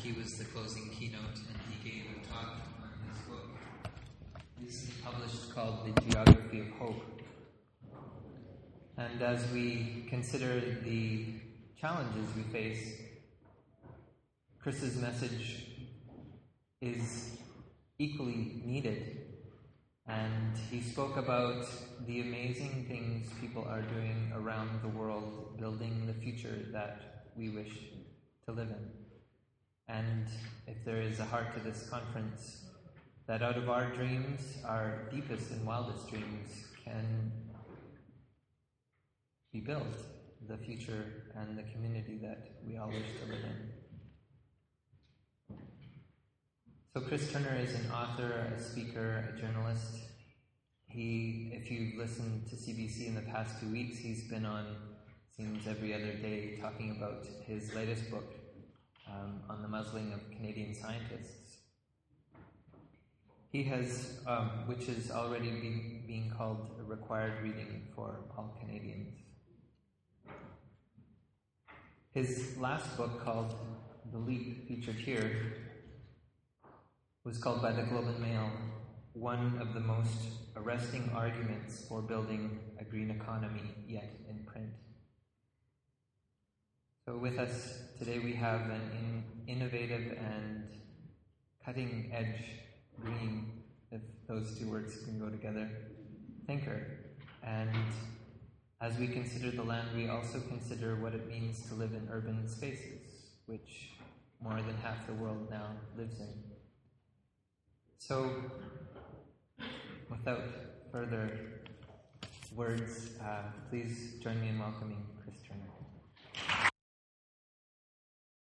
he was the closing keynote, and he gave a talk on his book, recently published, called The Geography of Hope. And as we consider the challenges we face, Chris's message is equally needed. And he spoke about the amazing things people are doing around the world, building the future that we wish to live in. And if there is a heart to this conference, that out of our dreams, our deepest and wildest dreams, can be built the future and the community that we all wish to live in. So Chris Turner is an author, a speaker, a journalist. If you've listened to CBC in the past 2 weeks, he's been on, seems every other day, talking about his latest book on the muzzling of Canadian scientists. He has, which is already being called a required reading for all Canadians. His last book, called The Leap, featured here, was called by the Globe and Mail one of the most arresting arguments for building a green economy yet in print. So with us today we have an innovative and cutting-edge green, if those two words can go together, thinker. And as we consider the land, we also consider what it means to live in urban spaces, which more than half the world now lives in. So, without further words, please join me in welcoming Chris Turner.